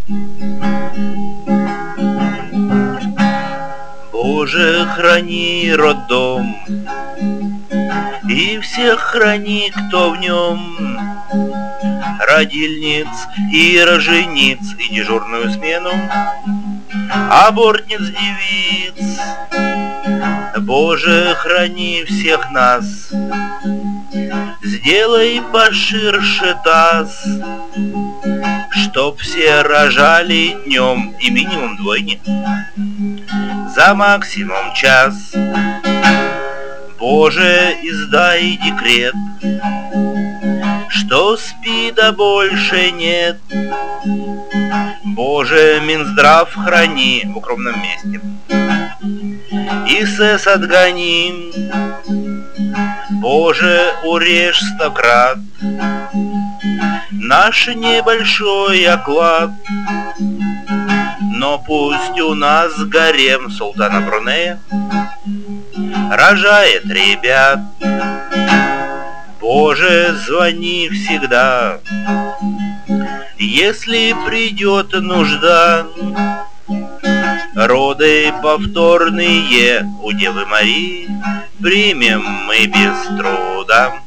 Боже, храни роддом и всех храни, кто в нем, родильниц и рожениц, и дежурную смену, абортниц, девиц. Боже, храни всех нас, сделай поширше таз, чтоб все рожали днем и минимум двойне за максимум час. Боже, издай декрет, что СПИДа больше нет. Боже, Минздрав храни в укромном месте, и СЭС отгони. Боже, урежь 100 крат наш небольшой оклад, но пусть у нас гарем султана Брунея рожает ребят. Боже, звони всегда, если придет нужда. Роды повторные у Девы Марии примем мы без труда.